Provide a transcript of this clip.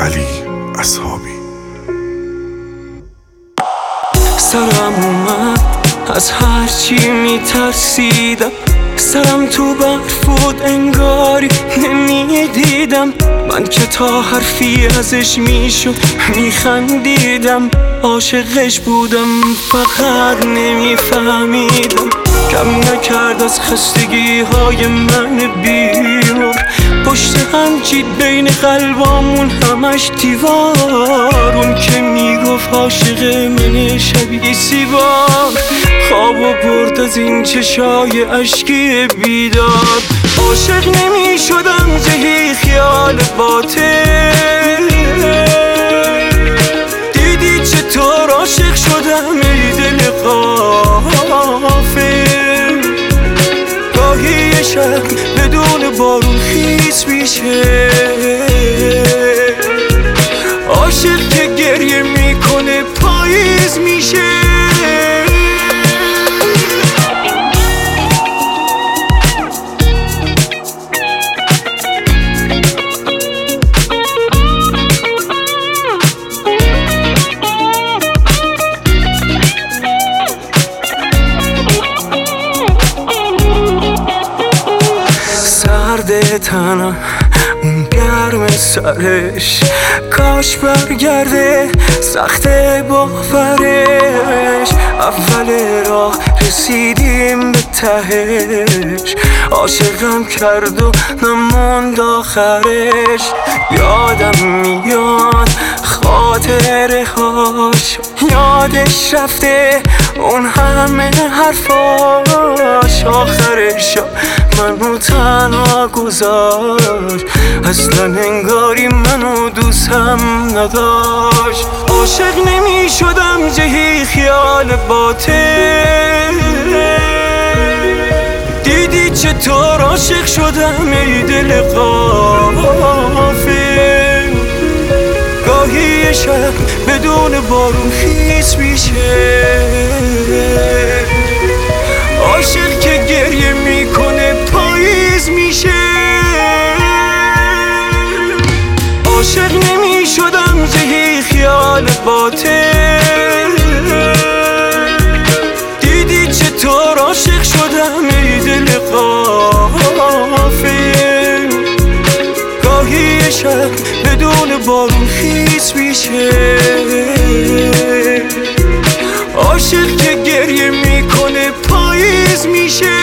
علی اصحابی. سرم اومد از هرچی میترسیدم، سرم تو برف بود انگاری نمیدیدم. من که تا حرفی ازش میشد میخندیدم، عاشقش بودم فقط نمیفهمیدم. کم نکرد از خستگی های من بیمار، پشت هم چید بین قلبامون همش دیوار. اون که میگفت عاشق من شبیه سیبار، خوابو برد از این چشای اشکی بیدار. عاشق نمی شدم جهی خیال باطل، دیدی چطور عاشق شدم ای دل غافل. گاهی شب بدون بارون خیس میشه، عاشق که گریه میکنه پاییز میشه. تنم اون گرم سرش، کاش برگرده سخت باورش. اول راه رسیدیم به تهش، عاشقم کرد و نموند آخرش. یادم میاد خاطره هاش، یادش رفته اون همه حرفاش. آخرش منو تنها گذاشت، اصلا انگاری منو دوستم نداشت. عاشق نمی شدم جهی خیال باطل، دیدی چطور عاشق شدم ای دل غافل. گاهی شب بدون بارون خیس میشه، عاشق که گریه میکنه پاییز میشه. عاشق نمی شدم جهی خیال باطل، دیدی چطور عاشق شدم ای دل غافل. گاهی شب بدون بارون خیس میشه، عاشق که گریه میکنه پاییز میشه.